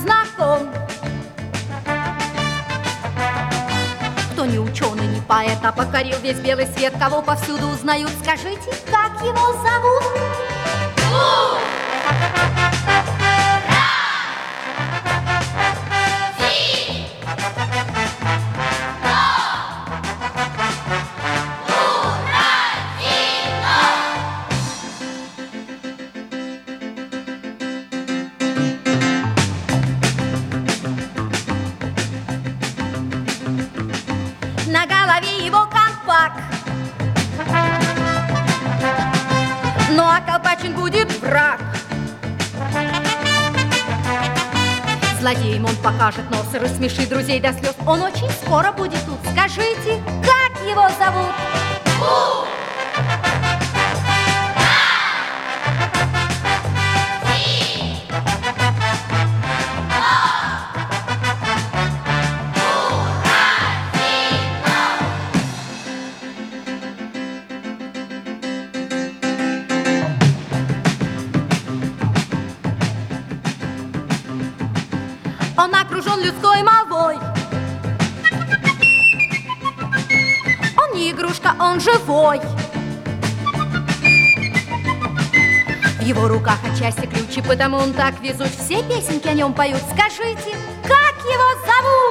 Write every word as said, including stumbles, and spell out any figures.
знаком. Кто не ученый, не поэт, а покорил весь белый свет, кого повсюду узнают, скажите, как его зовут? На голове его колпак, ну а колпачен будет враг. Злодеем он покажет нос и рассмешит друзей до слез. Он очень скоро будет тут. Скажите, как его зовут? Он окружен людской молвой. Он не игрушка, он живой. В его руках отчасти ключи, потому он так везут. Все песенки о нем поют. Скажите, как его зовут?